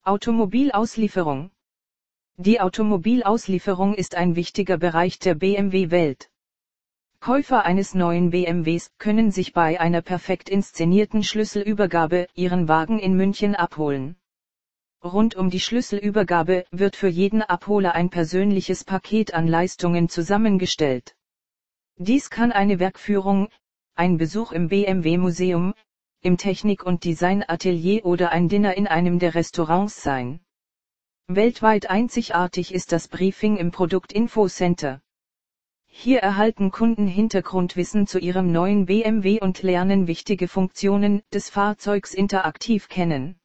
Automobilauslieferung. Die Automobilauslieferung ist ein wichtiger Bereich der BMW-Welt. Käufer eines neuen BMWs können sich bei einer perfekt inszenierten Schlüsselübergabe ihren Wagen in München abholen. Rund um die Schlüsselübergabe wird für jeden Abholer ein persönliches Paket an Leistungen zusammengestellt. Dies kann eine Werkführung, ein Besuch im BMW-Museum, im Technik- und Designatelier oder ein Dinner in einem der Restaurants sein. Weltweit einzigartig ist das Briefing im Produktinfo-Center. Hier erhalten Kunden Hintergrundwissen zu ihrem neuen BMW und lernen wichtige Funktionen des Fahrzeugs interaktiv kennen.